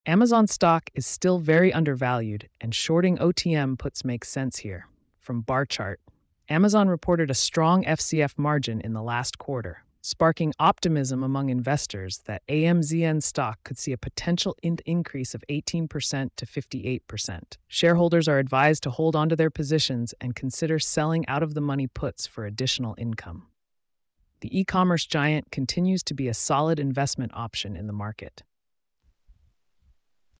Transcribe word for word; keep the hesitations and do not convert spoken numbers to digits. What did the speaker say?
Amazon stock is still very undervalued, and shorting O T M puts makes sense here. From Bar Chart, Amazon reported a strong F C F margin in the last quarter, sparking optimism among investors that A M Z N stock could see a potential in- increase of eighteen percent to fifty-eight percent. Shareholders are advised to hold onto their positions and consider selling out of the money puts for additional income. The e commerce giant continues to be a solid investment option in the market.